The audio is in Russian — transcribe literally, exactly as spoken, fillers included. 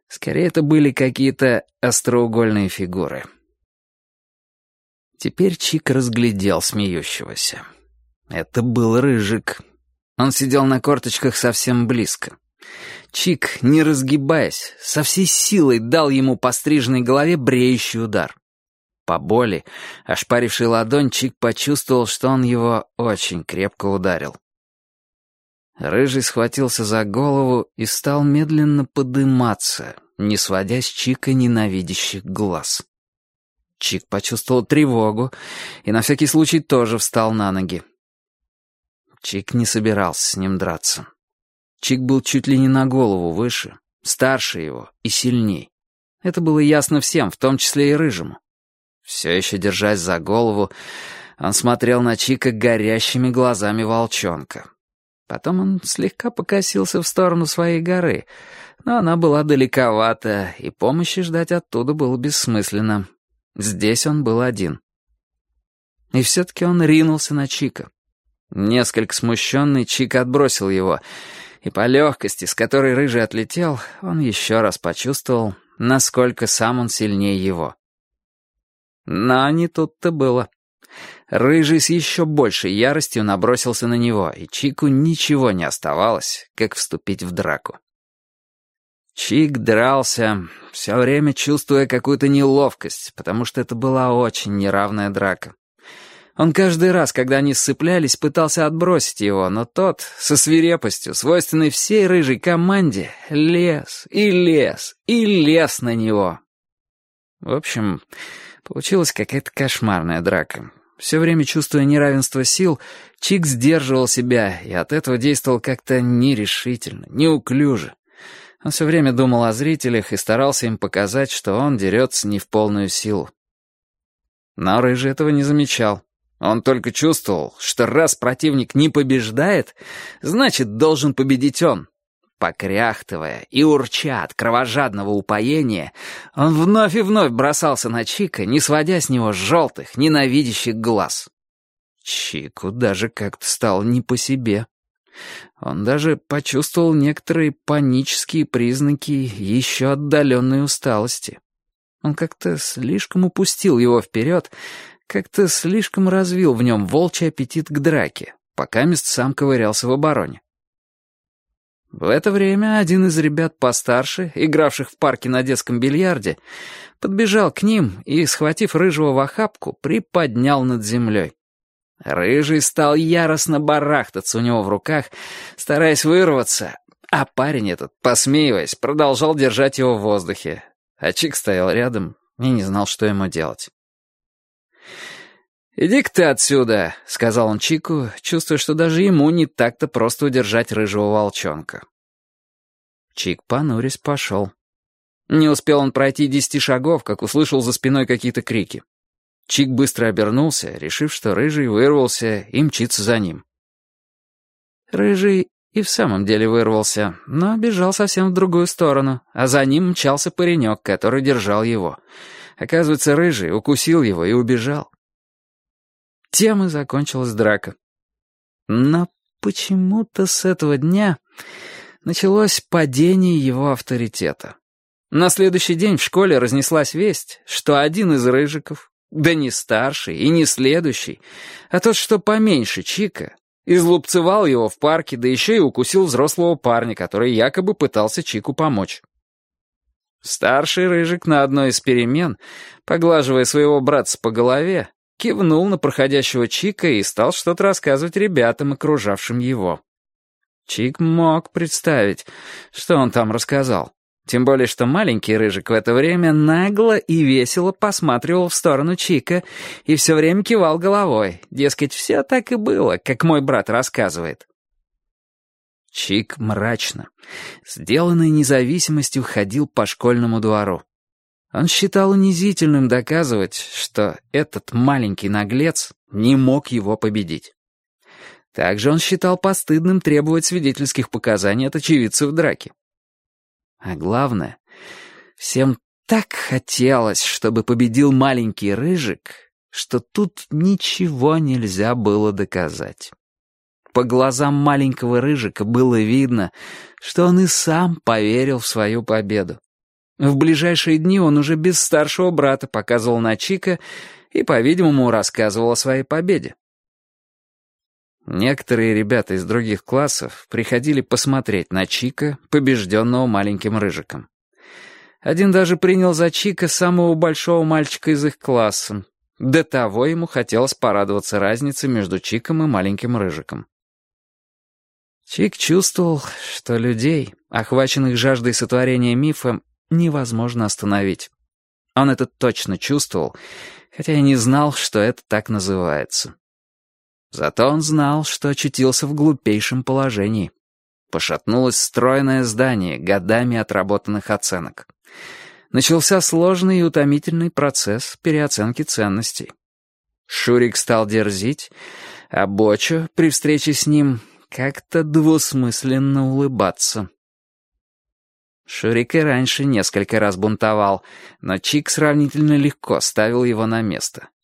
Скорее, это были какие-то остроугольные фигуры. Теперь Чик разглядел смеющегося. Это был Рыжик. Он сидел на корточках совсем близко. Чик, не разгибаясь, со всей силой дал ему по стриженной голове бреющий удар. По боли, ошпарившей ладонь, Чик почувствовал, что он его очень крепко ударил. Рыжий схватился за голову и стал медленно подыматься, не сводя с Чика ненавидящих глаз. Чик почувствовал тревогу и на всякий случай тоже встал на ноги. Чик не собирался с ним драться. Чик был чуть ли не на голову выше, старше его и сильней. Это было ясно всем, в том числе и Рыжему. Все еще держась за голову, он смотрел на Чика горящими глазами волчонка. Потом он слегка покосился в сторону своей горы, но она была далековата, и помощи ждать оттуда было бессмысленно. Здесь он был один. И все-таки он ринулся на Чика. Несколько смущенный Чик отбросил его, и по легкости, с которой Рыжий отлетел, он еще раз почувствовал, насколько сам он сильнее его. Но не тут-то было. Рыжий с еще большей яростью набросился на него, и Чику ничего не оставалось, как вступить в драку. Чик дрался, все время чувствуя какую-то неловкость, потому что это была очень неравная драка. Он каждый раз, когда они сцеплялись, пытался отбросить его, но тот, со свирепостью, свойственной всей рыжей команде, лез и лез и лез на него. В общем, получилась какая-то кошмарная драка. Все время чувствуя неравенство сил, Чик сдерживал себя и от этого действовал как-то нерешительно, неуклюже. Он все время думал о зрителях и старался им показать, что он дерется не в полную силу. Но Рыжий этого не замечал. Он только чувствовал, что раз противник не побеждает, значит, должен победить он. Покряхтывая и урча от кровожадного упоения, он вновь и вновь бросался на Чика, не сводя с него желтых, ненавидящих глаз. Чику даже как-то стало не по себе. Он даже почувствовал некоторые панические признаки еще отдаленной усталости. Он как-то слишком упустил его вперед, как-то слишком развил в нем волчий аппетит к драке, пока мест сам ковырялся в обороне. В это время один из ребят постарше, игравших в парке на детском бильярде, подбежал к ним и, схватив Рыжего в охапку, приподнял над землей. Рыжий стал яростно барахтаться у него в руках, стараясь вырваться, а парень этот, посмеиваясь, продолжал держать его в воздухе. А Чик стоял рядом и не знал, что ему делать. «Иди-ка ты отсюда», — сказал он Чику, чувствуя, что даже ему не так-то просто удержать рыжего волчонка. Чик, понурясь, пошел. Не успел он пройти десяти шагов, как услышал за спиной какие-то крики. Чик быстро обернулся, решив, что Рыжий вырвался и мчится за ним. Рыжий и в самом деле вырвался, но бежал совсем в другую сторону, а за ним мчался паренек, который держал его. Оказывается, Рыжий укусил его и убежал. Тем и закончилась драка. Но почему-то с этого дня началось падение его авторитета. На следующий день в школе разнеслась весть, что один из Рыжиков, да не старший и не следующий, а тот, что поменьше Чика, излупцевал его в парке, да еще и укусил взрослого парня, который якобы пытался Чику помочь. Старший Рыжик на одной из перемен, поглаживая своего братца по голове, кивнул на проходящего Чика и стал что-то рассказывать ребятам, окружавшим его. Чик мог представить, что он там рассказал. Тем более, что маленький Рыжик в это время нагло и весело посматривал в сторону Чика и все время кивал головой. Дескать, все так и было, как мой брат рассказывает. Чик мрачно, сделанной независимостью, ходил по школьному двору. Он считал унизительным доказывать, что этот маленький наглец не мог его победить. Также он считал постыдным требовать свидетельских показаний от очевидцев драки. А главное, всем так хотелось, чтобы победил маленький Рыжик, что тут ничего нельзя было доказать. По глазам маленького Рыжика было видно, что он и сам поверил в свою победу. В ближайшие дни он уже без старшего брата показывал на Чика и, по-видимому, рассказывал о своей победе. Некоторые ребята из других классов приходили посмотреть на Чика, побежденного маленьким рыжиком. Один даже принял за Чика самого большого мальчика из их класса. До того ему хотелось порадоваться разнице между Чиком и маленьким рыжиком. Чик чувствовал, что людей, охваченных жаждой сотворения мифа, невозможно остановить. Он это точно чувствовал, хотя и не знал, что это так называется. Зато он знал, что очутился в глупейшем положении. Пошатнулось стройное здание годами отработанных оценок. Начался сложный и утомительный процесс переоценки ценностей. Шурик стал дерзить, а Бочо, при встрече с ним, как-то двусмысленно улыбаться. Шурик и раньше несколько раз бунтовал, но Чик сравнительно легко ставил его на место.